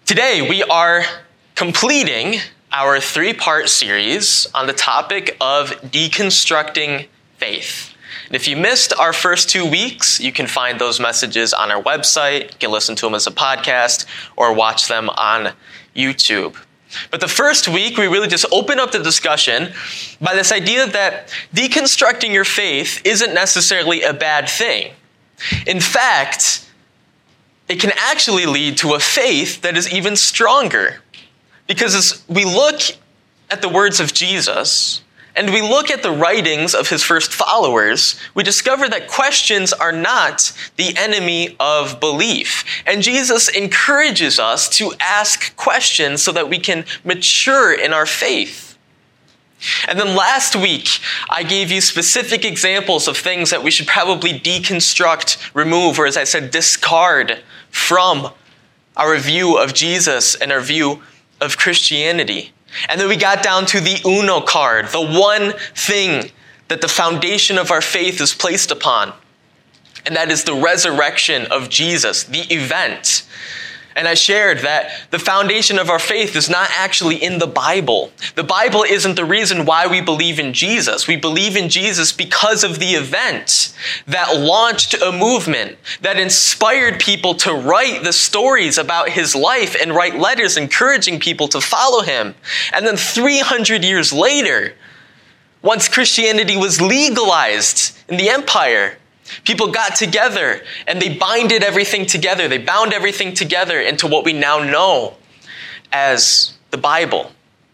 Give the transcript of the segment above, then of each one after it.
Today, we are completing our three-part series on the topic of deconstructing faith. And if you missed our first 2 weeks, you can find those messages on our website. You can listen to them as a podcast or watch them on YouTube. But the first week, we really just open up the discussion by this idea that deconstructing your faith isn't necessarily a bad thing. In fact, it can actually lead to a faith that is even stronger. Because as we look at the words of Jesus, and we look at the writings of his first followers, we discover that questions are not the enemy of belief. And Jesus encourages us to ask questions so that we can mature in our faith. And then last week, I gave you specific examples of things that we should probably deconstruct, remove, or as I said, discard from our view of Jesus and our view of Christianity. And then we got down to the Uno card, the one thing that the foundation of our faith is placed upon. And that is the resurrection of Jesus, the event. And I shared that the foundation of our faith is not actually in the Bible. The Bible isn't the reason why we believe in Jesus. We believe in Jesus because of the event that launched a movement that inspired people to write the stories about his life and write letters encouraging people to follow him. And then 300 years later, once Christianity was legalized in the empire, people got together and they binded everything together. They bound everything together into what we now know as the Bible.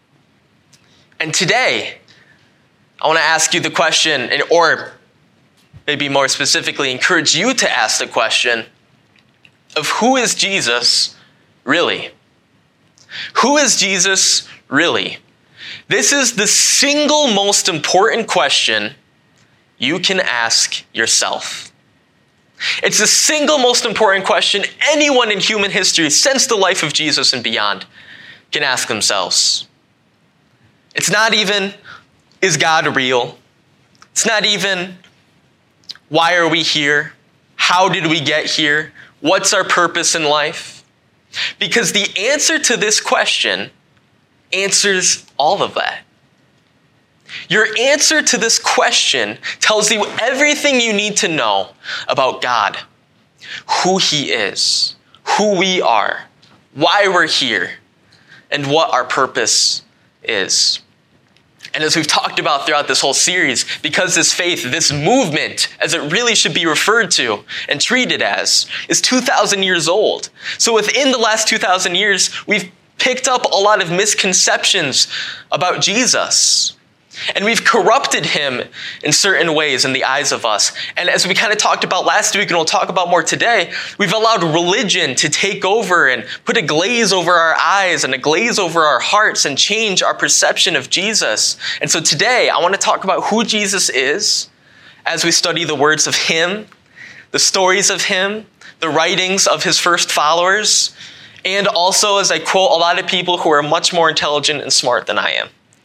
And today, I want to ask you the question, or maybe more specifically, encourage you to ask the question of who is Jesus really? Who is Jesus really? This is the single most important question you can ask yourself. It's the single most important question anyone in human history since the life of Jesus and beyond can ask themselves. It's not even, is God real? It's not even, why are we here? How did we get here? What's our purpose in life? Because the answer to this question answers all of that. Your answer to this question tells you everything you need to know about God, who he is, who we are, why we're here, and what our purpose is. And as we've talked about throughout this whole series, because this faith, this movement, as it really should be referred to and treated as, is 2,000 years old. So within the last 2,000 years, we've picked up a lot of misconceptions about Jesus. And we've corrupted him in certain ways in the eyes of us. And as we kind of talked about last week, and we'll talk about more today, we've allowed religion to take over and put a glaze over our eyes and a glaze over our hearts and change our perception of Jesus. And so today, I want to talk about who Jesus is as we study the words of him, the stories of him, the writings of his first followers, and also as I quote a lot of people who are much more intelligent and smart than I am.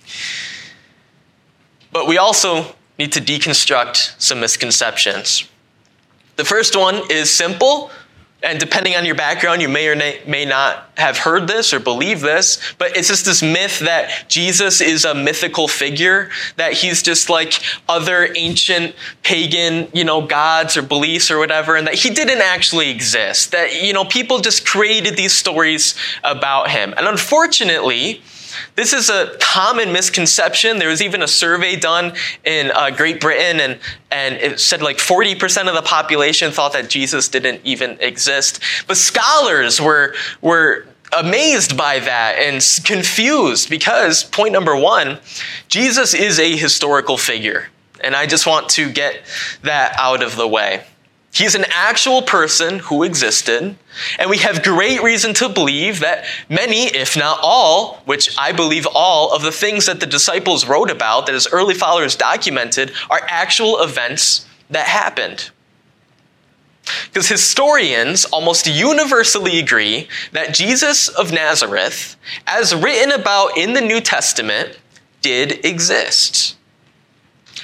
But we also need to deconstruct some misconceptions. The first one is simple, and depending on your background, you may or may not have heard this or believe this, but it's just this myth that Jesus is a mythical figure, that he's just like other ancient pagan, gods or beliefs or whatever, and that he didn't actually exist, that, people just created these stories about him. And unfortunately, this is a common misconception. There was even a survey done in Great Britain, and it said like 40% of the population thought that Jesus didn't even exist. But scholars were amazed by that and confused because, point number one, Jesus is a historical figure. And I just want to get that out of the way. He's an actual person who existed, and we have great reason to believe that many, if not all, which I believe all, of the things that the disciples wrote about, that his early followers documented, are actual events that happened. Because historians almost universally agree that Jesus of Nazareth, as written about in the New Testament, did exist.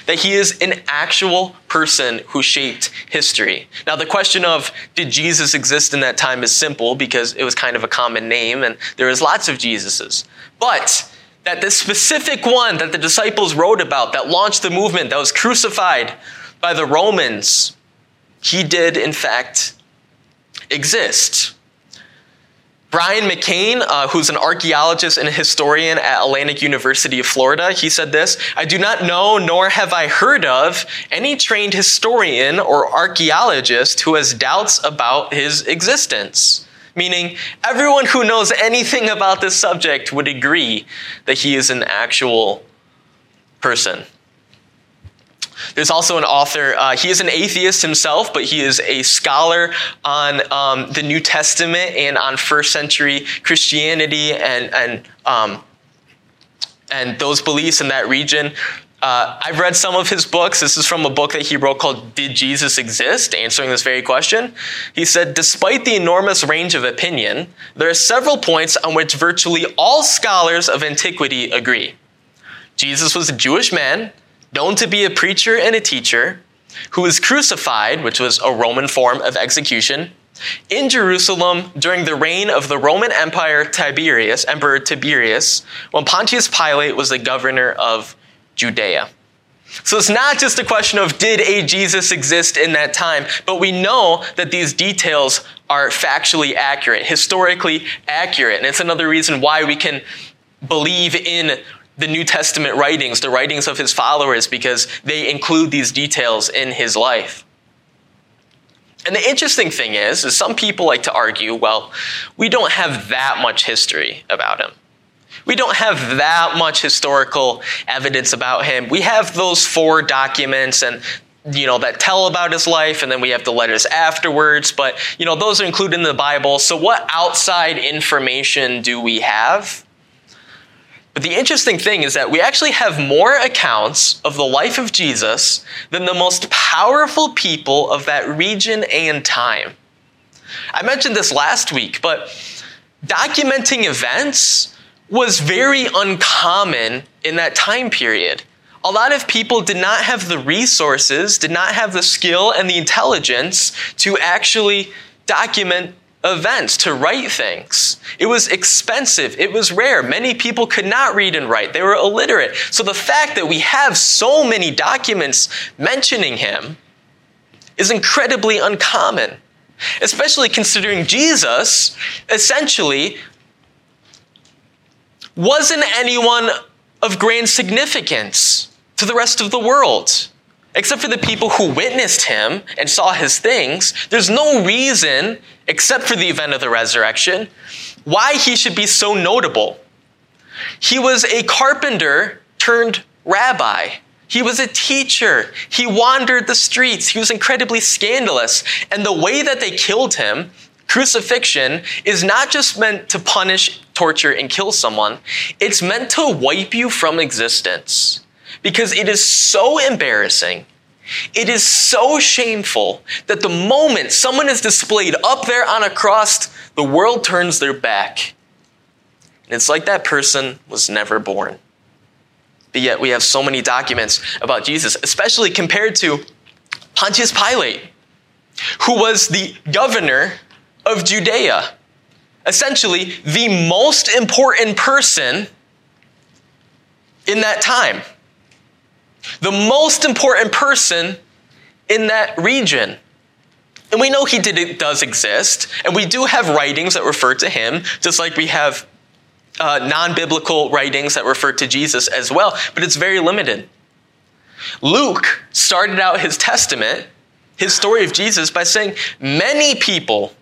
that he is an actual person who shaped history. Now, the question of did Jesus exist in that time is simple because it was kind of a common name and there was lots of Jesuses. But that the specific one that the disciples wrote about, that launched the movement, that was crucified by the Romans, he did, in fact, exist. Brian McCain, who's an archaeologist and a historian at Atlantic University of Florida, he said this: "I do not know, nor have I heard of, any trained historian or archaeologist who has doubts about his existence." Meaning, everyone who knows anything about this subject would agree that he is an actual person. There's also an author, he is an atheist himself, but he is a scholar on the New Testament and on first century Christianity and those beliefs in that region. I've read some of his books. This is from a book that he wrote called Did Jesus Exist?, answering this very question. He said, "Despite the enormous range of opinion, there are several points on which virtually all scholars of antiquity agree. Jesus was a Jewish man, known to be a preacher and a teacher, who was crucified, which was a Roman form of execution, in Jerusalem during the reign of the Roman Emperor Tiberius, when Pontius Pilate was the governor of Judea." So it's not just a question of did a Jesus exist in that time, but we know that these details are factually accurate, historically accurate. And it's another reason why we can believe in the New Testament writings, the writings of his followers, because they include these details in his life. And the interesting thing is some people like to argue, well, we don't have that much history about him. We don't have that much historical evidence about him. We have those 4 documents and that tell about his life, and then we have the letters afterwards, but those are included in the Bible. So what outside information do we have? But the interesting thing is that we actually have more accounts of the life of Jesus than the most powerful people of that region and time. I mentioned this last week, but documenting events was very uncommon in that time period. A lot of people did not have the resources, did not have the skill and the intelligence to actually document events, to write things. It was expensive. It was rare. Many people could not read and write. They were illiterate. So the fact that we have so many documents mentioning him is incredibly uncommon, especially considering Jesus essentially wasn't anyone of grand significance to the rest of the world. Except for the people who witnessed him and saw his things, there's no reason, except for the event of the resurrection, why he should be so notable. He was a carpenter turned rabbi. He was a teacher. He wandered the streets. He was incredibly scandalous. And the way that they killed him, crucifixion, is not just meant to punish, torture, and kill someone. It's meant to wipe you from existence. Because it is so embarrassing, it is so shameful that the moment someone is displayed up there on a cross, the world turns their back. And it's like that person was never born. But yet we have so many documents about Jesus, especially compared to Pontius Pilate, who was the governor of Judea. Essentially, the most important person in that time. The most important person in that region. And we know he does exist, and we do have writings that refer to him, just like we have non-biblical writings that refer to Jesus as well, but it's very limited. Luke started out his testament, his story of Jesus, by saying many people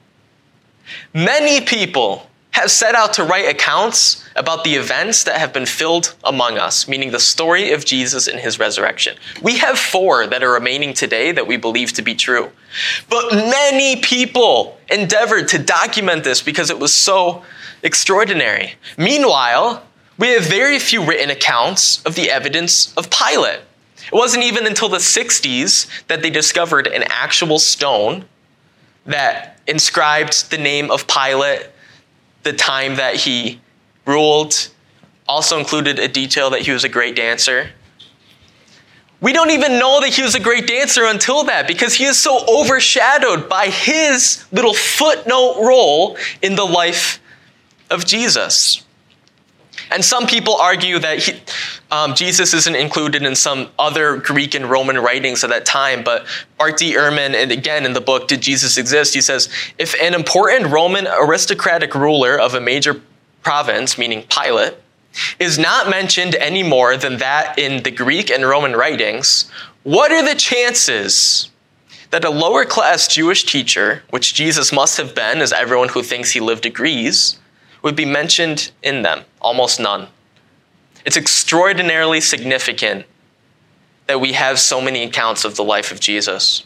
have set out to write accounts about the events that have been filled among us, meaning the story of Jesus and his resurrection. We have 4 that are remaining today that we believe to be true. But many people endeavored to document this because it was so extraordinary. Meanwhile, we have very few written accounts of the evidence of Pilate. It wasn't even until the 60s that they discovered an actual stone that inscribed the name of Pilate, the time that he ruled, also included a detail that he was a great dancer. We don't even know that he was a great dancer until that, because he is so overshadowed by his little footnote role in the life of Jesus. And some people argue that Jesus isn't included in some other Greek and Roman writings of that time, but Art D. Ehrman, and again in the book, Did Jesus Exist? He says, if an important Roman aristocratic ruler of a major province, meaning Pilate, is not mentioned any more than that in the Greek and Roman writings, what are the chances that a lower class Jewish teacher, which Jesus must have been, as everyone who thinks he lived agrees, would be mentioned in them? Almost none. It's extraordinarily significant that we have so many accounts of the life of Jesus.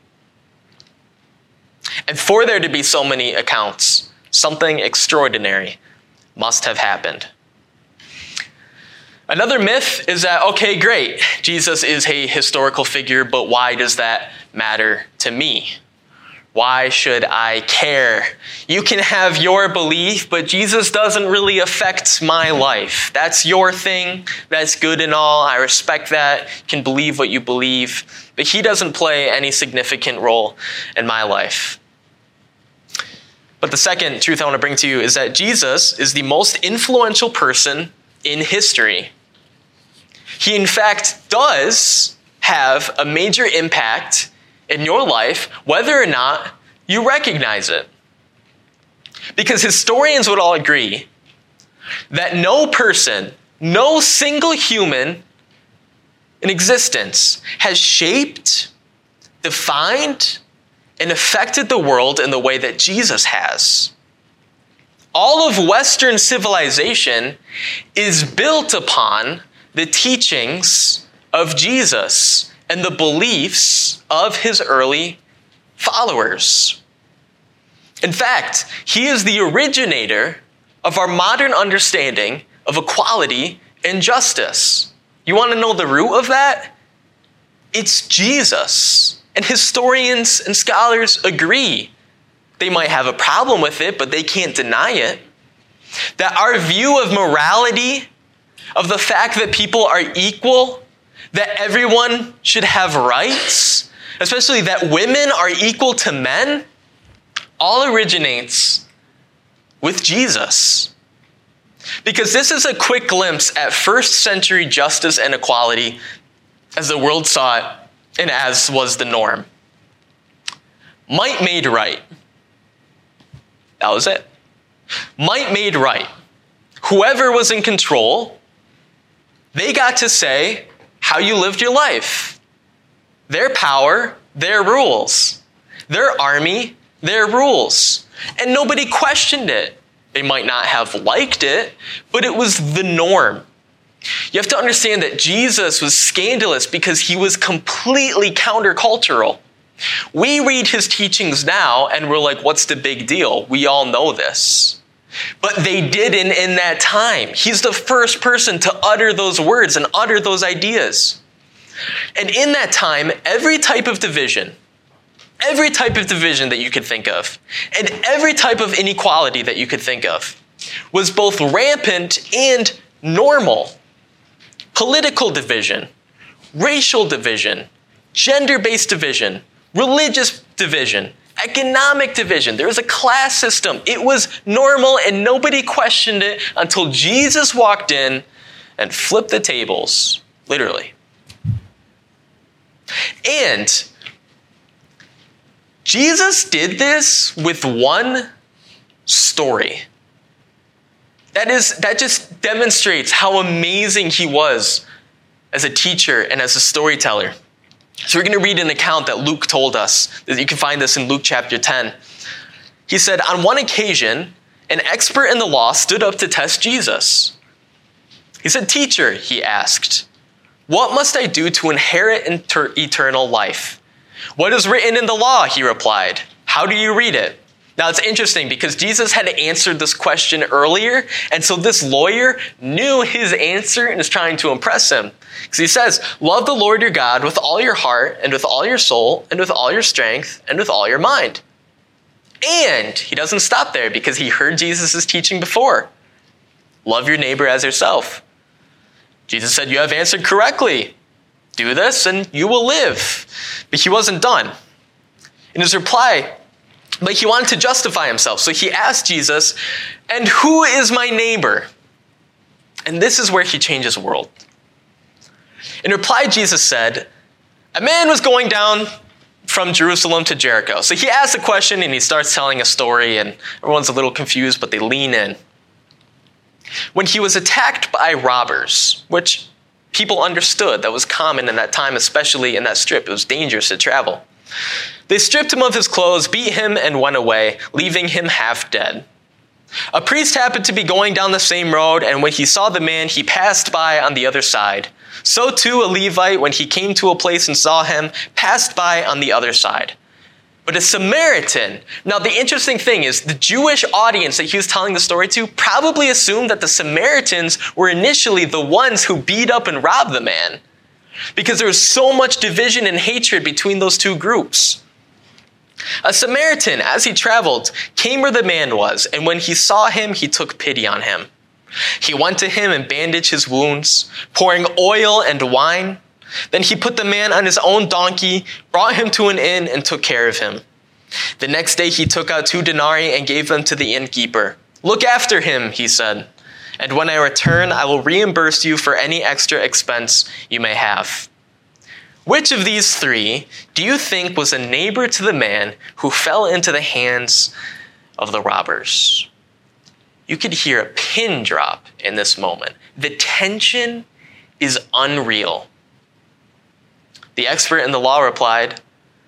And for there to be so many accounts, something extraordinary must have happened. Another myth is that, okay, great, Jesus is a historical figure, but why does that matter to me? Why should I care? You can have your belief, but Jesus doesn't really affect my life. That's your thing. That's good and all. I respect that. You can believe what you believe. But he doesn't play any significant role in my life. But the second truth I want to bring to you is that Jesus is the most influential person in history. He, in fact, does have a major impact in your life, whether or not you recognize it. Because historians would all agree that no person, no single human in existence has shaped, defined, and affected the world in the way that Jesus has. All of Western civilization is built upon the teachings of Jesus and the beliefs of his early followers. In fact, he is the originator of our modern understanding of equality and justice. You want to know the root of that? It's Jesus. And historians and scholars agree. They might have a problem with it, but they can't deny it. That our view of morality, of the fact that people are equal, that everyone should have rights, especially that women are equal to men, all originates with Jesus. Because this is a quick glimpse at first century justice and equality as the world saw it and as was the norm. Might made right. That was it. Might made right. Whoever was in control, they got to say how you lived your life. Their power, their rules. Their army, their rules. And nobody questioned it. They might not have liked it, but it was the norm. You have to understand that Jesus was scandalous because he was completely countercultural. We read his teachings now and we're like, what's the big deal? We all know this. But they didn't in that time. He's the first person to utter those words and utter those ideas. And in that time, every type of division that you could think of, and every type of inequality that you could think of, was both rampant and normal. Political division, racial division, gender-based division, religious division, economic division. There was a class system. It was normal and nobody questioned it until Jesus walked in and flipped the tables, literally. And Jesus did this with one story. That just demonstrates how amazing he was as a teacher and as a storyteller. So we're going to read an account that Luke told us. You can find this in Luke chapter 10. He said, on one occasion, an expert in the law stood up to test Jesus. He said, "Teacher," he asked, "what must I do to inherit eternal life?" "What is written in the law?" he replied. "How do you read it?" Now it's interesting because Jesus had answered this question earlier, and so this lawyer knew his answer and is trying to impress him. Because he says, "Love the Lord your God with all your heart and with all your soul and with all your strength and with all your mind." And he doesn't stop there because he heard Jesus' teaching before. Love your neighbor as yourself. Jesus said, "You have answered correctly. do this and you will live. But he wasn't done. In his reply, but he wanted to justify himself. So he asked Jesus, and who is my neighbor? And this is where he changes the world. In reply, Jesus said, a man was going down from Jerusalem to Jericho. So he asks a question and he starts telling a story and everyone's a little confused, but they lean in. When he was attacked by robbers, which people understood that was common in that time, especially in that strip, it was dangerous to travel. They stripped him of his clothes, beat him, and went away, leaving him half dead. A priest happened to be going down the same road, and when he saw the man, he passed by on the other side. So too a Levite, when he came to a place and saw him, passed by on the other side. But a Samaritan, now the interesting thing is the Jewish audience that he was telling the story to probably assumed that the Samaritans were initially the ones who beat up and robbed the man, because there was so much division and hatred between those two groups. A Samaritan, as he traveled, came where the man was, and when he saw him, he took pity on him. He went to him and bandaged his wounds, pouring oil and wine. Then he put the man on his own donkey, brought him to an inn, and took care of him. The next day he took out 2 denarii and gave them to the innkeeper. Look after him, he said, and when I return, I will reimburse you for any extra expense you may have. Which of these 3 do you think was a neighbor to the man who fell into the hands of the robbers? You could hear a pin drop in this moment. The tension is unreal. The expert in the law replied,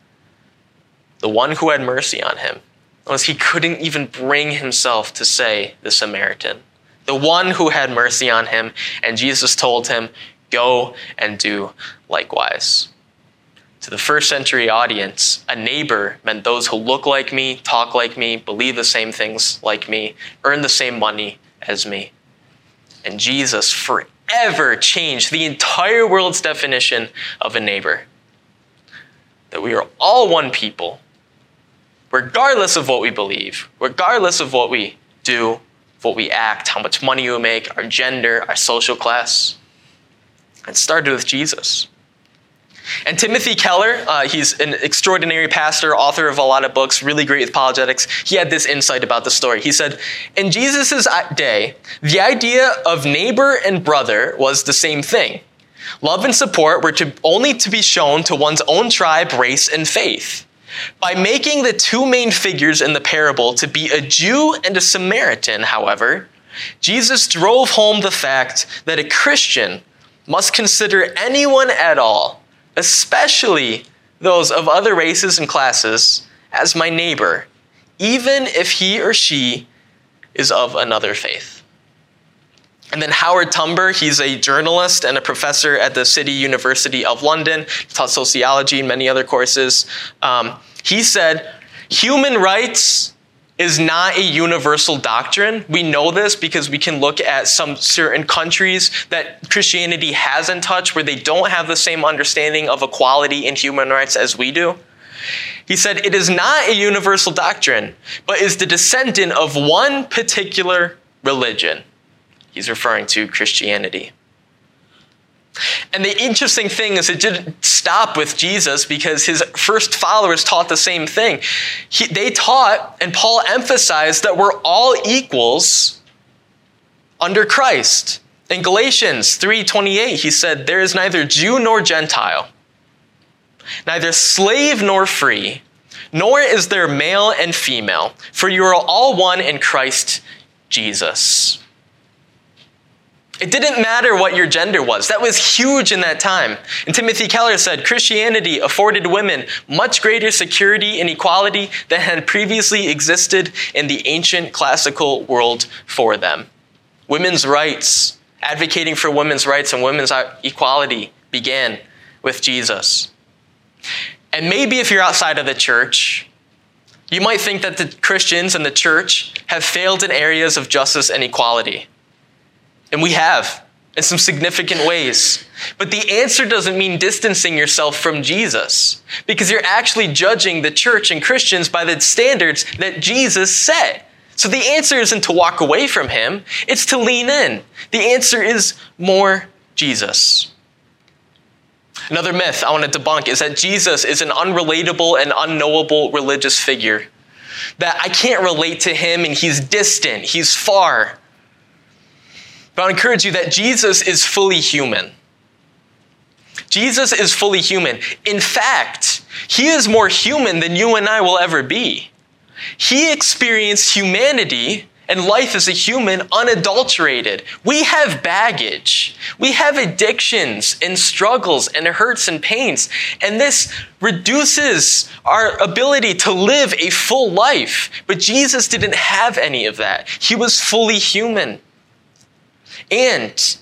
the one who had mercy on him. Unless he couldn't even bring himself to say the Samaritan. The one who had mercy on him, and Jesus told him, go and do likewise. To the first century audience, a neighbor meant those who look like me, talk like me, believe the same things like me, earn the same money as me. And Jesus forever changed the entire world's definition of a neighbor. That we are all one people, regardless of what we believe, regardless of what we do, what we act, how much money we make, our gender, our social class. It started with Jesus. And Timothy Keller, he's an extraordinary pastor, author of a lot of books, really great with apologetics. He had this insight about the story. He said, in Jesus' day, the idea of neighbor and brother was the same thing. Love and support were only to be shown to one's own tribe, race, and faith. By making the 2 main figures in the parable to be a Jew and a Samaritan, however, Jesus drove home the fact that a Christian must consider anyone at all, especially those of other races and classes, as my neighbor, even if he or she is of another faith. And then Howard Tumber, he's a journalist and a professor at the City University of London. He taught sociology and many other courses. He said, human rights is not a universal doctrine. We know this because we can look at some certain countries that Christianity hasn't touched where they don't have the same understanding of equality in human rights as we do. He said, it is not a universal doctrine, but is the descendant of one particular religion. He's referring to Christianity. And the interesting thing is it didn't stop with Jesus because his first followers taught the same thing. They taught, and Paul emphasized, that we're all equals under Christ. In Galatians 3:28, he said, there is neither Jew nor Gentile, neither slave nor free, nor is there male and female, for you are all one in Christ Jesus. It didn't matter what your gender was. That was huge in that time. And Timothy Keller said, Christianity afforded women much greater security and equality than had previously existed in the ancient classical world for them. Women's rights, advocating for women's rights and women's equality began with Jesus. And maybe if you're outside of the church, you might think that the Christians and the church have failed in areas of justice and equality. And we have, in some significant ways. But the answer doesn't mean distancing yourself from Jesus, because you're actually judging the church and Christians by the standards that Jesus set. So the answer isn't to walk away from him, it's to lean in. The answer is more Jesus. Another myth I want to debunk is that Jesus is an unrelatable and unknowable religious figure. That I can't relate to him and he's distant, he's far. But I encourage you that Jesus is fully human. Jesus is fully human. In fact, he is more human than you and I will ever be. He experienced humanity and life as a human unadulterated. We have baggage. We have addictions and struggles and hurts and pains. And this reduces our ability to live a full life. But Jesus didn't have any of that. He was fully human. And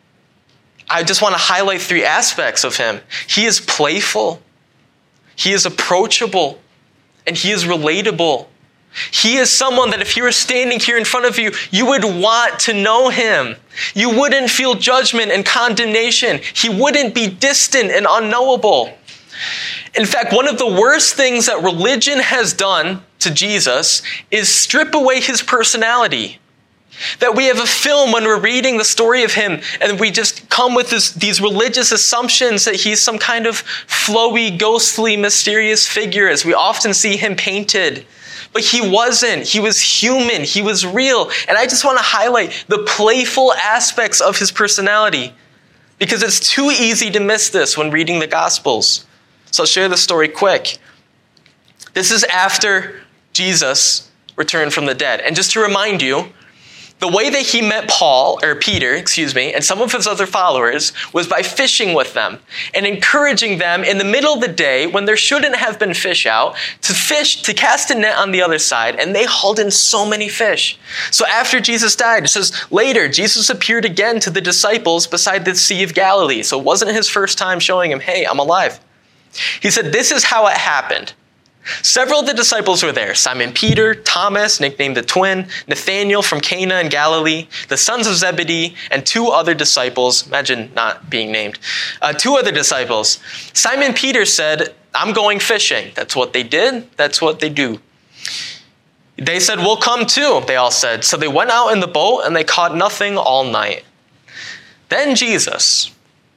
I just want to highlight 3 aspects of him. He is playful. He is approachable. And he is relatable. He is someone that if he were standing here in front of you, you would want to know him. You wouldn't feel judgment and condemnation. He wouldn't be distant and unknowable. In fact, one of the worst things that religion has done to Jesus is strip away his personality. That we have a film when we're reading the story of him and we just come with these religious assumptions that he's some kind of flowy, ghostly, mysterious figure as we often see him painted. But he wasn't. He was human. He was real. And I just want to highlight the playful aspects of his personality because it's too easy to miss this when reading the Gospels. So I'll share the story quick. This is after Jesus returned from the dead. And just to remind you, the way that he met Peter, and some of his other followers was by fishing with them and encouraging them in the middle of the day when there shouldn't have been fish out to cast a net on the other side. And they hauled in so many fish. So after Jesus died, it says later, Jesus appeared again to the disciples beside the Sea of Galilee. So it wasn't his first time showing him, hey, I'm alive. He said, this is how it happened. Several of the disciples were there. Simon Peter, Thomas, nicknamed the twin, Nathanael from Cana in Galilee, the sons of Zebedee, and 2 other disciples. Imagine not being named. 2 other disciples. Simon Peter said, I'm going fishing. That's what they did. That's what they do. They said, we'll come too, they all said. So they went out in the boat and they caught nothing all night. Then Jesus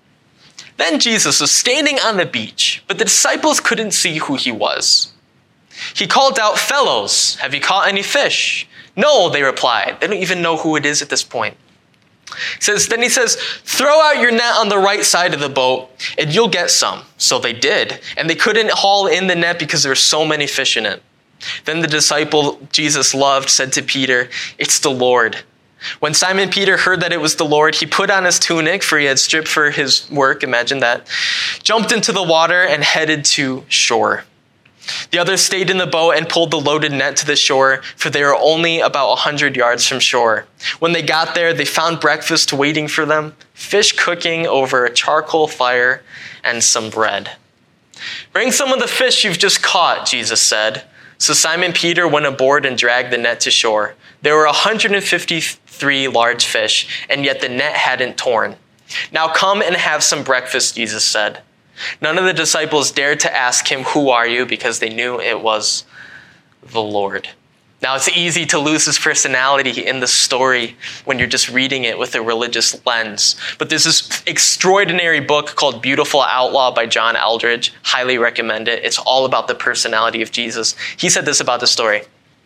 was standing on the beach, but the disciples couldn't see who he was. He called out, fellows, have you caught any fish? No, they replied. They don't even know who it is at this point. Then he says, throw out your net on the right side of the boat and you'll get some. So they did. And they couldn't haul in the net because there were so many fish in it. Then the disciple Jesus loved said to Peter, it's the Lord. When Simon Peter heard that it was the Lord, he put on his tunic, for he had stripped for his work, imagine that, jumped into the water and headed to shore. The others stayed in the boat and pulled the loaded net to the shore, for they were only about 100 yards from shore. When they got there, they found breakfast waiting for them, fish cooking over a charcoal fire, and some bread. Bring some of the fish you've just caught, Jesus said. So Simon Peter went aboard and dragged the net to shore. There were 153 large fish, and yet the net hadn't torn. Now come and have some breakfast, Jesus said. None of the disciples dared to ask him, who are you? Because they knew it was the Lord. Now it's easy to lose his personality in the story when you're just reading it with a religious lens. But there's this extraordinary book called Beautiful Outlaw by John Eldredge. Highly recommend it. It's all about the personality of Jesus. He said this about the story.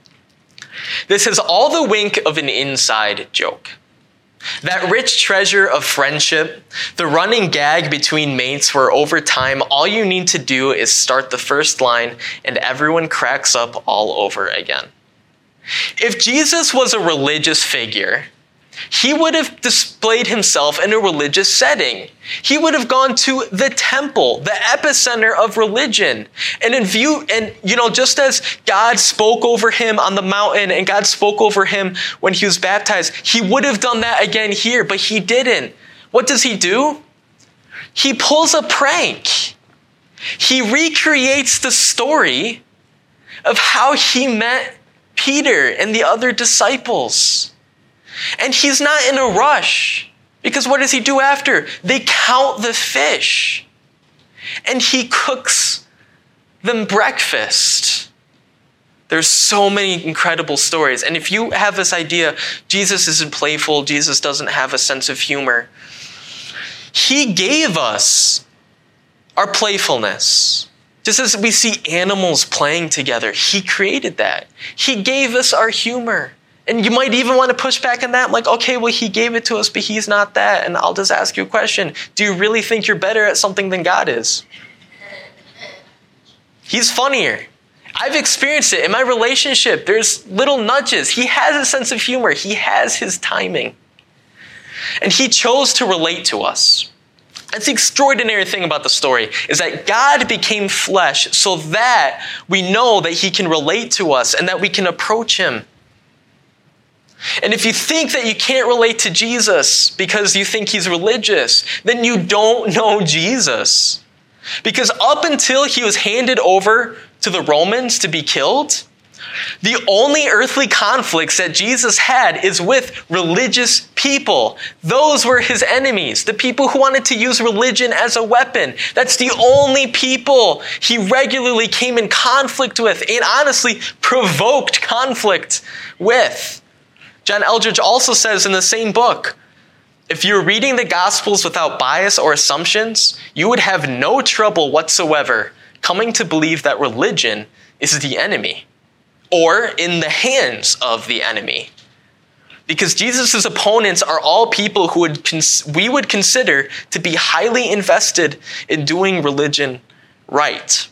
This has all the wink of an inside joke. That rich treasure of friendship, the running gag between mates where over time all you need to do is start the first line and everyone cracks up all over again. If Jesus was a religious figure, he would have displayed himself in a religious setting. He would have gone to the temple, the epicenter of religion. And just as God spoke over him on the mountain and God spoke over him when he was baptized, he would have done that again here, but he didn't. What does he do? He pulls a prank. He recreates the story of how he met Peter and the other disciples. And he's not in a rush, because what does he do after? They count the fish, and he cooks them breakfast. There's so many incredible stories. And if you have this idea, Jesus isn't playful, Jesus doesn't have a sense of humor, he gave us our playfulness. Just as we see animals playing together, he created that. He gave us our humor. And you might even want to push back on that, like, okay, well, he gave it to us, but he's not that. And I'll just ask you a question. Do you really think you're better at something than God is? He's funnier. I've experienced it in my relationship. There's little nudges. He has a sense of humor. He has his timing. And he chose to relate to us. That's the extraordinary thing about the story, is that God became flesh so that we know that he can relate to us and that we can approach him. And if you think that you can't relate to Jesus because you think he's religious, then you don't know Jesus. Because up until he was handed over to the Romans to be killed, the only earthly conflicts that Jesus had is with religious people. Those were his enemies, the people who wanted to use religion as a weapon. That's the only people he regularly came in conflict with and honestly provoked conflict with. John Eldredge also says in the same book, if you're reading the Gospels without bias or assumptions, you would have no trouble whatsoever coming to believe that religion is the enemy or in the hands of the enemy. Because Jesus' opponents are all people who we would consider to be highly invested in doing religion right.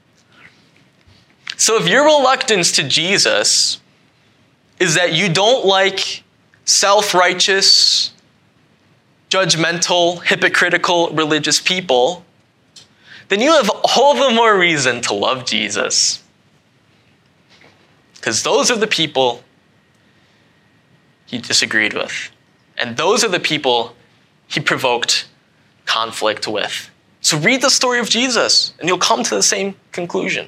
So if your reluctance to Jesus is that you don't like self-righteous, judgmental, hypocritical religious people, then you have all the more reason to love Jesus. Because those are the people he disagreed with. And those are the people he provoked conflict with. So read the story of Jesus, and you'll come to the same conclusion.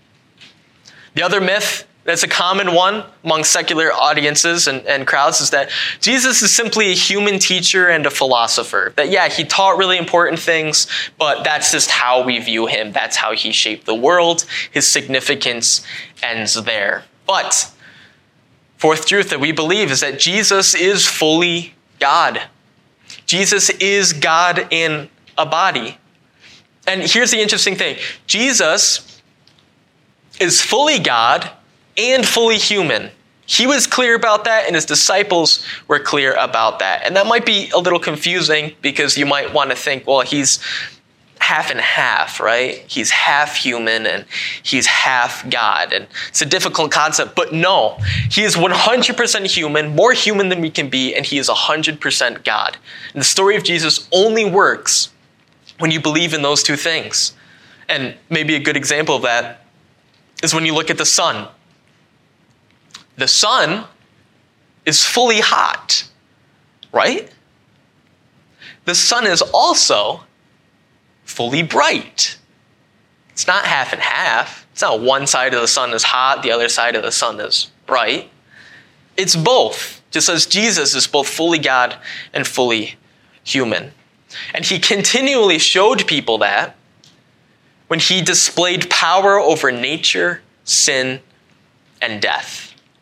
The other myth that's a common one among secular audiences and crowds is that Jesus is simply a human teacher and a philosopher. That, yeah, he taught really important things, but that's just how we view him. That's how he shaped the world. His significance ends there. But fourth truth that we believe is that Jesus is fully God. Jesus is God in a body. And here's the interesting thing. Jesus is fully God and fully human. He was clear about that, and his disciples were clear about that. And that might be a little confusing because you might want to think, well, he's half and half, right? He's half human and he's half God. And it's a difficult concept, but no, he is 100% human, more human than we can be, and he is 100% God. And the story of Jesus only works when you believe in those two things. And maybe a good example of that is when you look at the sun. The sun is fully hot, right? The sun is also fully bright. It's not half and half. It's not one side of the sun is hot, the other side of the sun is bright. It's both, just as Jesus is both fully God and fully human. And he continually showed people that when he displayed power over nature, sin, and death.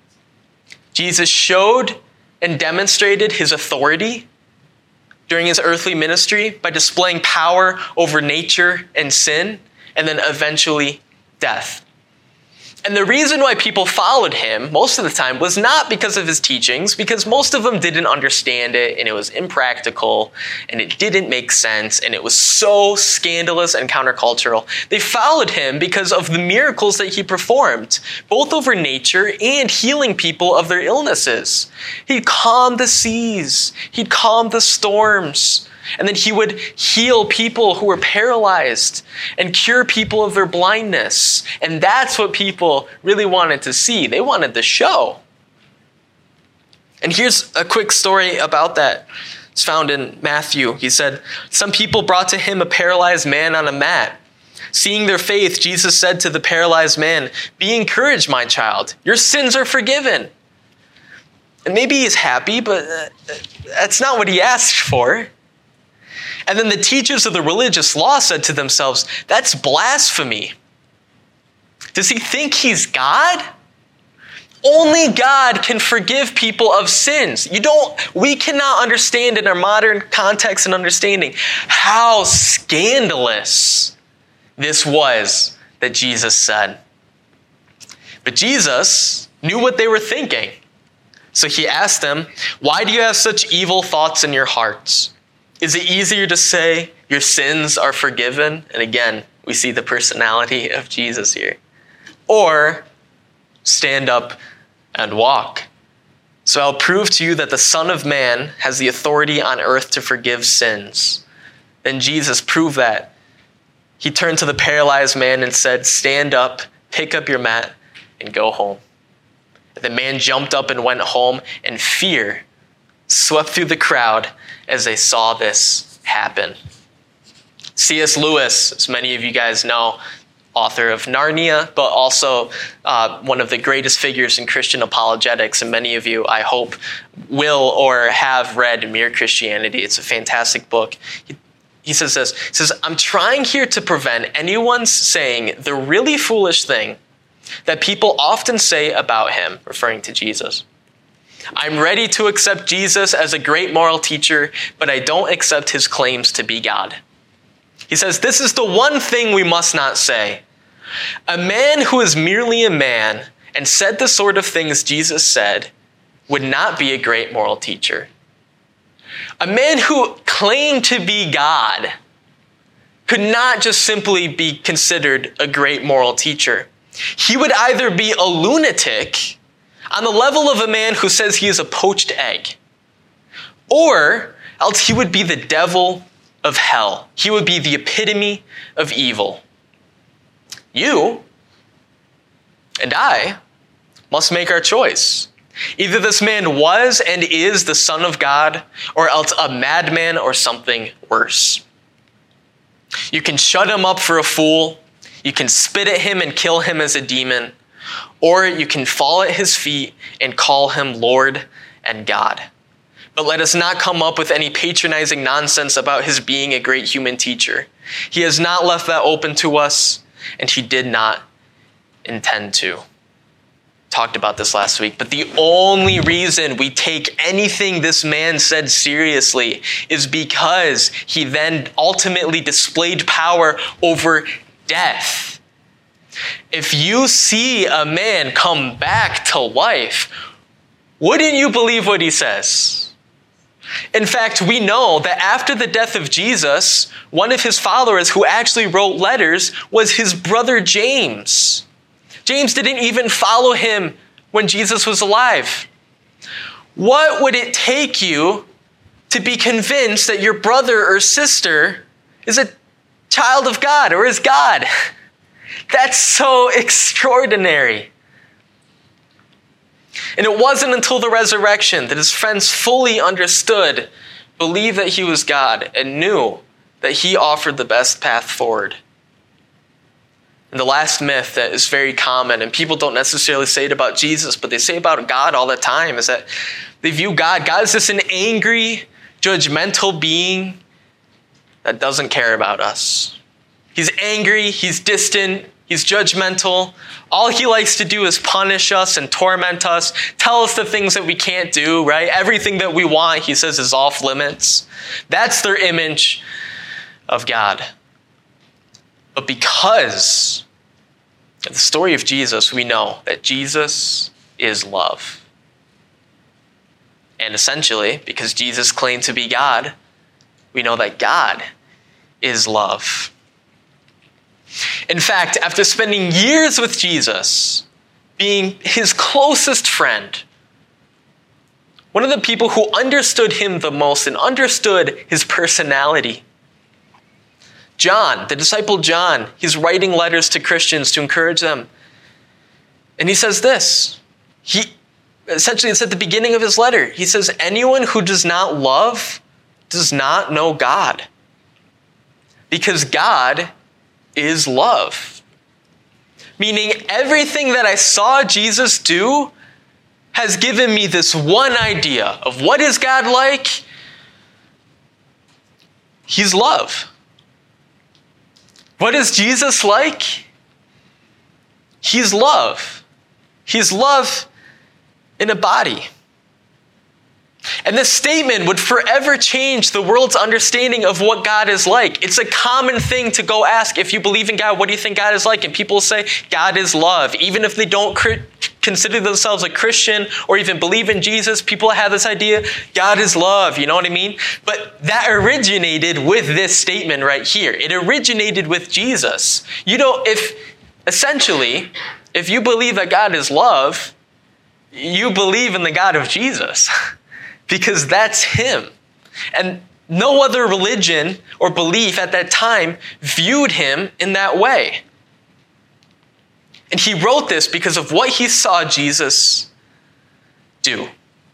Jesus showed and demonstrated his authority during his earthly ministry by displaying power over nature and sin, and then eventually death. And the reason why people followed him most of the time was not because of his teachings, because most of them didn't understand it, and it was impractical, and it didn't make sense, and it was so scandalous and countercultural. They followed him because of the miracles that he performed, both over nature and healing people of their illnesses. He'd calm the seas, he'd calm the storms, and then he would heal people who were paralyzed and cure people of their blindness. And that's what people really wanted to see. They wanted the show. And here's a quick story about that. It's found in Matthew. He said, some people brought to him a paralyzed man on a mat. Seeing their faith, Jesus said to the paralyzed man, "Be encouraged, my child. Your sins are forgiven." And maybe he's happy, but that's not what he asked for. And then the teachers of the religious law said to themselves, "That's blasphemy. Does he think he's God? Only God can forgive people of sins." We cannot understand in our modern context and understanding how scandalous this was that Jesus said. But Jesus knew what they were thinking. So he asked them, "Why do you have such evil thoughts in your hearts? Is it easier to say your sins are forgiven?" And again, we see the personality of Jesus here. "Or stand up and walk. So I'll prove to you that the Son of Man has the authority on earth to forgive sins." Then Jesus proved that. He turned to the paralyzed man and said, "Stand up, pick up your mat, and go home." The man jumped up and went home, and fear swept through the crowd as they saw this happen. C.S. Lewis, as many of you guys know, author of Narnia, but also one of the greatest figures in Christian apologetics, and many of you, I hope, will or have read Mere Christianity. It's a fantastic book. He says this, he says, "I'm trying here to prevent anyone saying the really foolish thing that people often say about him," referring to Jesus. "I'm ready to accept Jesus as a great moral teacher, but I don't accept his claims to be God." He says, "This is the one thing we must not say. A man who is merely a man and said the sort of things Jesus said would not be a great moral teacher. A man who claimed to be God could not just simply be considered a great moral teacher. He would either be a lunatic on the level of a man who says he is a poached egg, or else he would be the devil of hell. He would be the epitome of evil. You and I must make our choice. Either this man was and is the Son of God, or else a madman or something worse. You can shut him up for a fool, you can spit at him and kill him as a demon, or you can fall at his feet and call him Lord and God. But let us not come up with any patronizing nonsense about his being a great human teacher. He has not left that open to us, and he did not intend to." Talked about this last week, but the only reason we take anything this man said seriously is because he then ultimately displayed power over death. If you see a man come back to life, wouldn't you believe what he says? In fact, we know that after the death of Jesus, one of his followers who actually wrote letters was his brother James. James didn't even follow him when Jesus was alive. What would it take you to be convinced that your brother or sister is a child of God or is God? That's so extraordinary. And it wasn't until the resurrection that his friends fully understood, believed that he was God, and knew that he offered the best path forward. And the last myth that is very common, and people don't necessarily say it about Jesus, but they say about God all the time, is that they view God as just an angry, judgmental being that doesn't care about us. He's angry, he's distant, he's judgmental. All he likes to do is punish us and torment us, tell us the things that we can't do, right? Everything that we want, he says, is off limits. That's their image of God. But because of the story of Jesus, we know that Jesus is love. And essentially, because Jesus claimed to be God, we know that God is love. In fact, after spending years with Jesus, being his closest friend, one of the people who understood him the most and understood his personality, John, the disciple John, he's writing letters to Christians to encourage them. And he says this. Essentially, it's at the beginning of his letter. He says, "Anyone who does not love does not know God, because God is love." Meaning everything that I saw Jesus do has given me this one idea of what is God like? He's love. What is Jesus like? He's love. He's love in a body. And this statement would forever change the world's understanding of what God is like. It's a common thing to go ask, if you believe in God, what do you think God is like? And people say, God is love. Even if they don't consider themselves a Christian or even believe in Jesus, people have this idea, God is love, you know what I mean? But that originated with this statement right here. It originated with Jesus. If you believe that God is love, you believe in the God of Jesus. Because that's him. And no other religion or belief at that time viewed him in that way. And he wrote this because of what he saw Jesus do.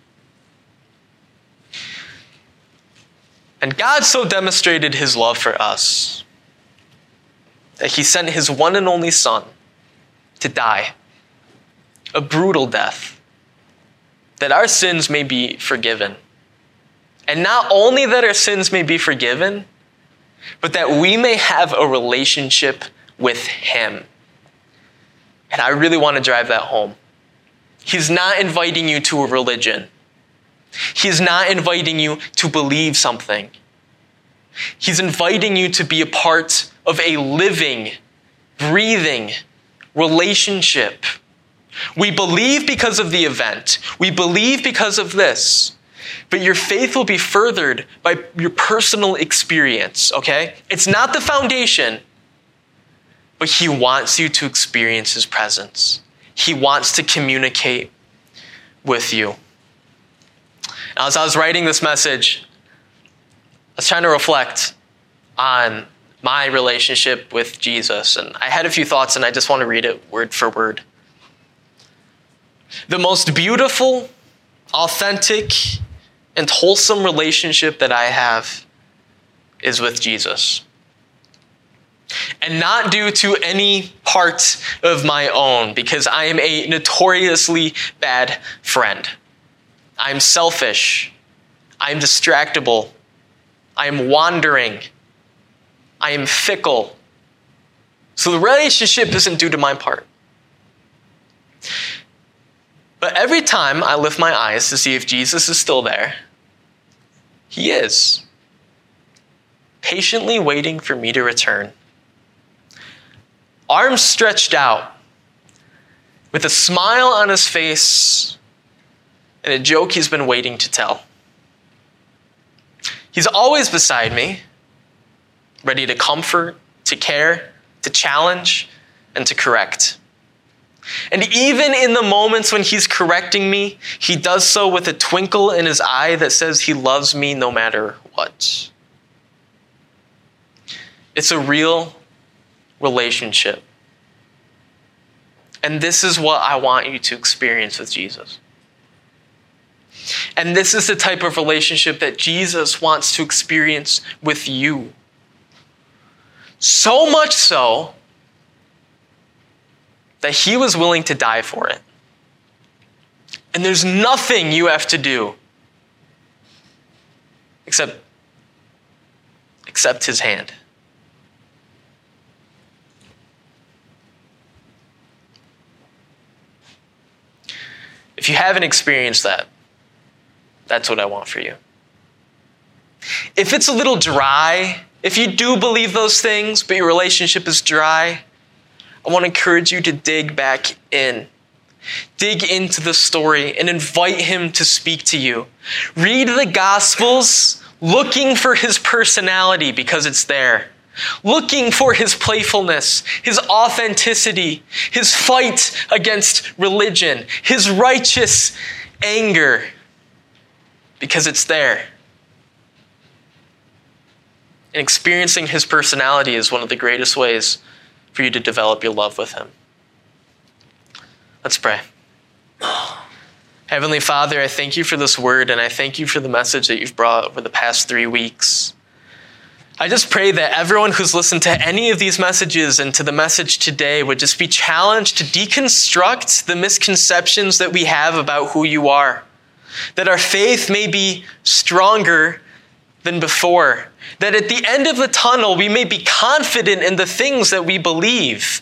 And God so demonstrated his love for us that he sent his one and only Son to die a brutal death, that our sins may be forgiven. And not only that our sins may be forgiven, but that we may have a relationship with him. And I really want to drive that home. He's not inviting you to a religion. He's not inviting you to believe something. He's inviting you to be a part of a living, breathing relationship. We believe because of the event. We believe because of this. But your faith will be furthered by your personal experience, okay? It's not the foundation, but he wants you to experience his presence. He wants to communicate with you. Now, as I was writing this message, I was trying to reflect on my relationship with Jesus. And I had a few thoughts, and I just want to read it word for word. The most beautiful, authentic, and wholesome relationship that I have is with Jesus. And not due to any part of my own, because I am a notoriously bad friend. I'm selfish. I'm distractible. I am wandering. I am fickle. So the relationship isn't due to my part. But every time I lift my eyes to see if Jesus is still there, he is, patiently waiting for me to return. Arms stretched out, with a smile on his face and a joke he's been waiting to tell. He's always beside me, ready to comfort, to care, to challenge, and to correct. And even in the moments when he's correcting me, he does so with a twinkle in his eye that says he loves me no matter what. It's a real relationship. And this is what I want you to experience with Jesus. And this is the type of relationship that Jesus wants to experience with you. So much so that he was willing to die for it. And there's nothing you have to do except accept his hand. If you haven't experienced that, that's what I want for you. If it's a little dry, if you do believe those things, but your relationship is dry, I want to encourage you to dig back in. Dig into the story and invite him to speak to you. Read the Gospels looking for his personality because it's there. Looking for his playfulness, his authenticity, his fight against religion, his righteous anger because it's there. And experiencing his personality is one of the greatest ways for you to develop your love with him. Let's pray. Heavenly Father, I thank you for this word, and I thank you for the message that you've brought over the past 3 weeks. I just pray that everyone who's listened to any of these messages and to the message today would just be challenged to deconstruct the misconceptions that we have about who you are. That our faith may be stronger than before. That at the end of the tunnel, we may be confident in the things that we believe.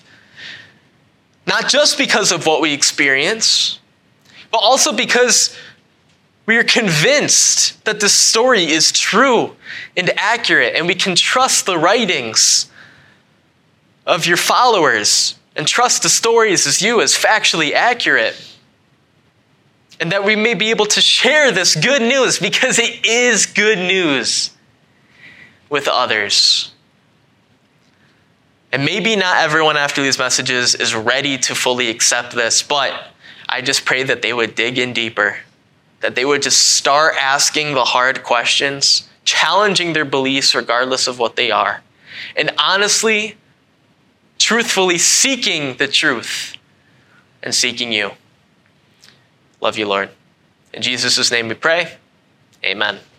Not just because of what we experience, but also because We are convinced that the story is true and accurate, and we can trust the writings of your followers and trust the stories as factually accurate. And that we may be able to share this good news, because it is good news, with others. And maybe not everyone after these messages is ready to fully accept this, but I just pray that they would dig in deeper, that they would just start asking the hard questions, challenging their beliefs regardless of what they are, and honestly, truthfully seeking the truth and seeking you. Love you, Lord. In Jesus' name we pray. Amen.